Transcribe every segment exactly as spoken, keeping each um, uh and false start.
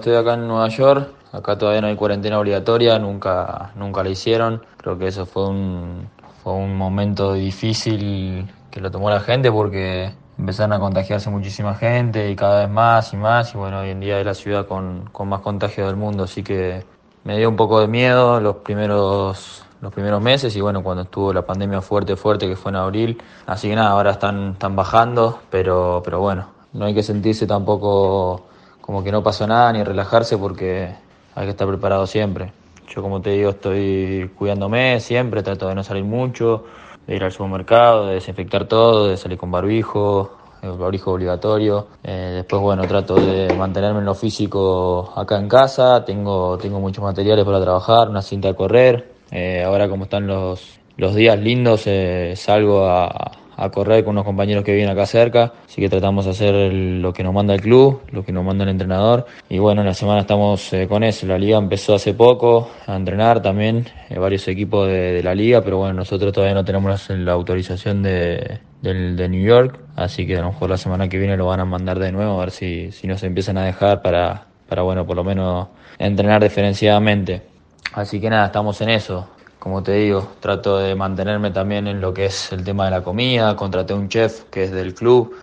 estoy acá en Nueva York. Acá todavía no hay cuarentena obligatoria, nunca, nunca la hicieron. Creo que eso fue un, fue un momento difícil que lo tomó la gente porque empezaron a contagiarse muchísima gente y cada vez más y más. Y bueno, hoy en día es la ciudad con, con más contagios del mundo, así que me dio un poco de miedo los primeros, los primeros meses y bueno, cuando estuvo la pandemia fuerte, fuerte, que fue en abril. Así que nada, ahora están, están bajando, pero, pero bueno, no hay que sentirse tampoco como que no pasó nada ni relajarse porque hay que estar preparado siempre. Yo, como te digo, estoy cuidándome siempre, trato de no salir mucho, de ir al supermercado, de desinfectar todo, de salir con barbijo, el barbijo obligatorio. Eh, después, bueno, trato de mantenerme en lo físico acá en casa. Tengo, tengo muchos materiales para trabajar, una cinta de correr. Eh, ahora, como están los, los días lindos, eh, salgo a, a correr con unos compañeros que viven acá cerca. Así que tratamos de hacer el- lo que nos manda el club, lo que nos manda el entrenador. Y bueno, en la semana estamos eh, con eso. La liga empezó hace poco a entrenar también, eh, varios equipos de, de la liga, pero bueno, nosotros todavía no tenemos la autorización de, del, de New York, así que a lo mejor la semana que viene lo van a mandar de nuevo a ver si, si nos empiezan a dejar para, para, bueno, por lo menos entrenar diferenciadamente. Así que nada, estamos en eso. Como te digo, trato de mantenerme también en lo que es el tema de la comida. Contraté un chef que es del club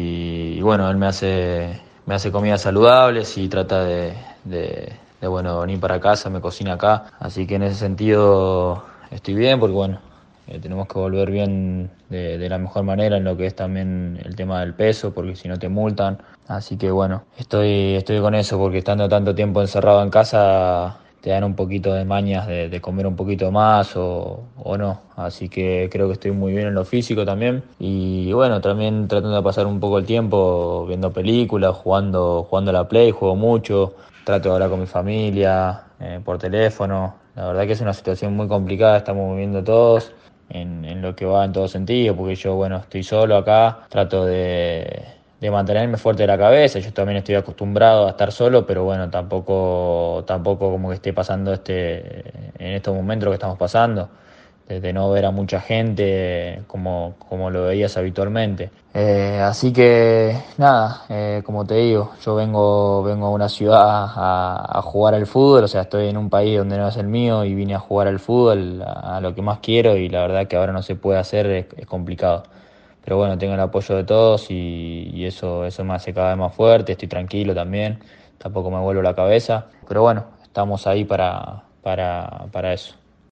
y, y bueno, él me hace, me hace comidas saludables y trata de, de, de, bueno, venir para casa, me cocina acá. Así que en ese sentido estoy bien porque bueno, eh, tenemos que volver bien de, de la mejor manera en lo que es también el tema del peso, porque si no te multan. Así que bueno, estoy, estoy con eso porque estando tanto tiempo encerrado en casa te dan un poquito de mañas de, de comer un poquito más o, o no. Así que creo que estoy muy bien en lo físico también. Y bueno, también tratando de pasar un poco el tiempo viendo películas, jugando, jugando a la Play, juego mucho. Trato de hablar con mi familia eh, por teléfono. La verdad que es una situación muy complicada, estamos viviendo todos en, en lo que va en todo sentido, porque yo, bueno, estoy solo acá, trato de, de mantenerme fuerte de la cabeza. Yo también estoy acostumbrado a estar solo, pero bueno, tampoco, tampoco como que esté pasando este, en estos momentos lo que estamos pasando, de, de no ver a mucha gente como, como lo veías habitualmente. Eh, así que nada, eh, como te digo, yo vengo, vengo a una ciudad a, a jugar al fútbol, o sea, estoy en un país donde no es el mío y vine a jugar al fútbol, a, a lo que más quiero y la verdad que ahora no se puede hacer, es, es complicado. Pero bueno, tengo el apoyo de todos y, y eso, eso me hace cada vez más fuerte, estoy tranquilo también, tampoco me vuelvo la cabeza, pero bueno, estamos ahí para, para, para eso.